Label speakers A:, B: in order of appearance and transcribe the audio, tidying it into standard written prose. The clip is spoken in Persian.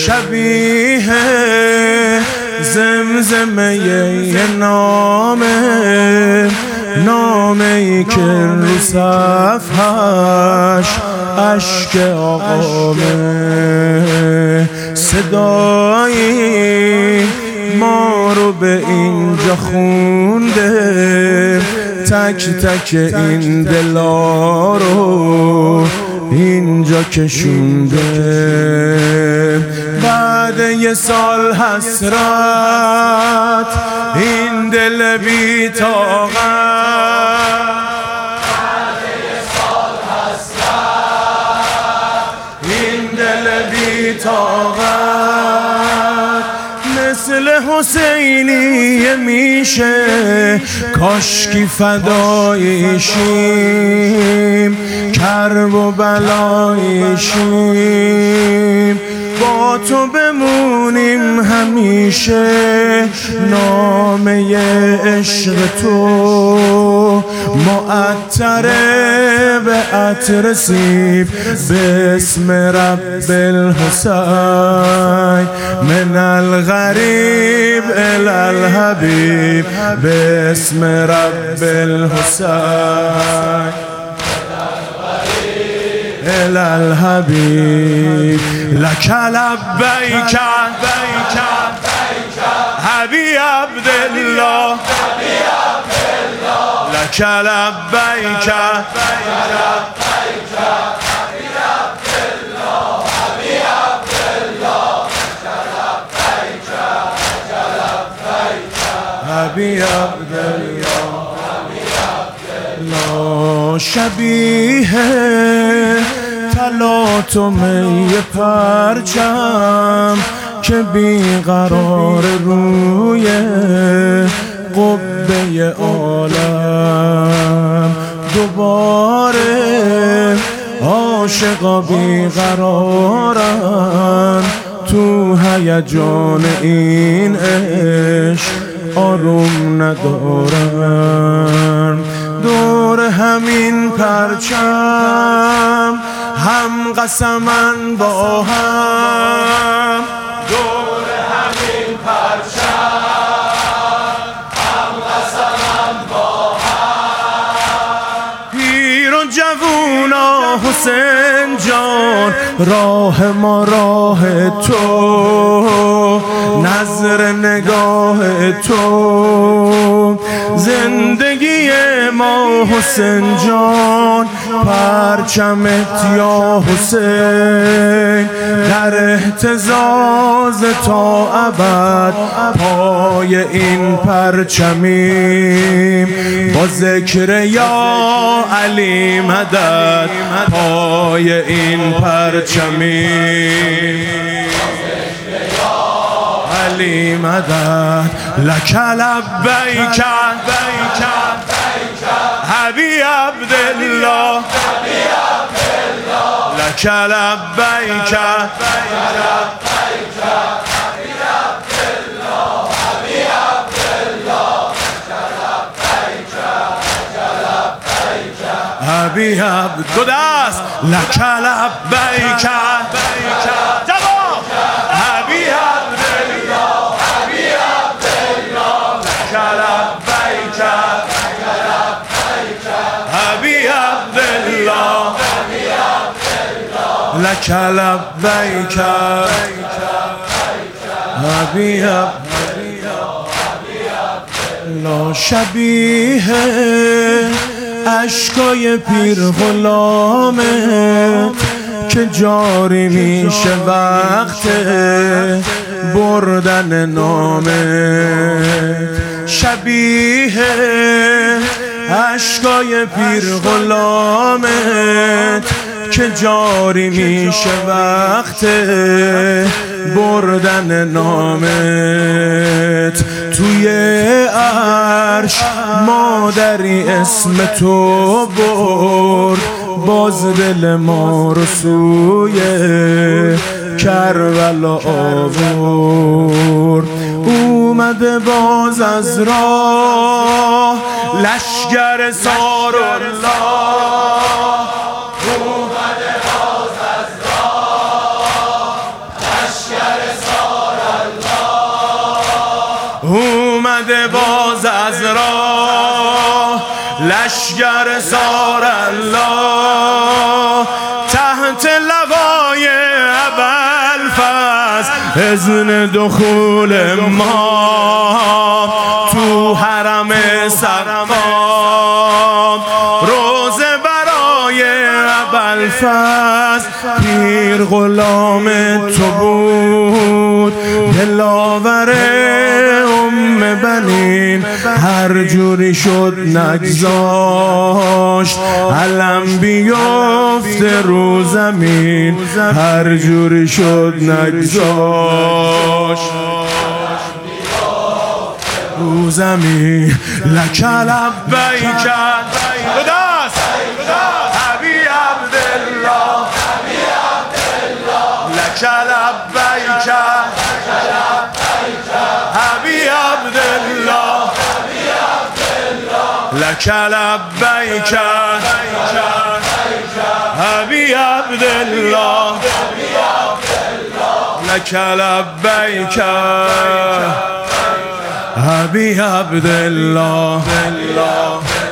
A: شبیه زمزمه نامه‌ای که رو صفحش عشق آقامه، صدایی ما رو به اینجا خونده، تک تک این دلا رو اینجا کشونده. بعد یه سال حسرت این دل بی طاقت، بعد یه سال حسرت این دل بی طاقت، مثل حسینیه میشه کاشکی فدایشیم، کرب و بلایشیم، با تو بمونیم همیشه. نامه عشق تو معطره به عطر سیب، به اسم رب الحسین من الغریب الی الحبیب، به اسم رب الحسین الی الحبیب. لک لبیک حبی عبدالله، لک لبیک حبی عبدالله. شبیه تلاطم یه پرچم که بیقرار روی قبه عالم، دوباره عاشقا بیقرارن تو هیجان این عشق، آروم ندارن. دور همین پرچم هم قسمن با هم، دور همین پرچم هم قسمن با هم. پیر و جوونا حسین جان، راه ما راه تو، نظر نگاه تو، زندگی ما حسین جان، پرچمت یا حسین، در اهتزاز تا ابد پای این پرچمیم، با ذکر یا علی مدد پای این پرچمیم، علی مدد. لک لبیک حبی عبدالله، لک لبیک حبی عبد دو دست. لک لبیک جواب حبی عبدالله، حبی عبدالله، لک لبیک حبی عبدالله، لک لبیک حبی عبدالله. شبیه اشکای پیر غلامت که جاری میشه وقت بردن نامت، شبیه اشکای پیر غلامت که جاری میشه وقت بردن نامت. توی عرش مادری اسم تو برد، باز دل ما رو سوی کربلا آورد. اومده باز از راه لشگر سارالله، اومده باز از راه لشگر اومده باز از راه لشگر سار الله تحت لوای ابوالفضل اذن دخول ما تو حرم سقام روزه برای ابوالفضل پیر غلام تو بود دلاور ام بنین هر جوری شد نگذاشت علم بیفته رو زمین هر جوری شد نگذاشت رو زمین لک لبیک خداست حبی عبدالله لک لبیک حبی عبدالله لک لبیک حبی عبدالله لک لبیک حبی عبدالله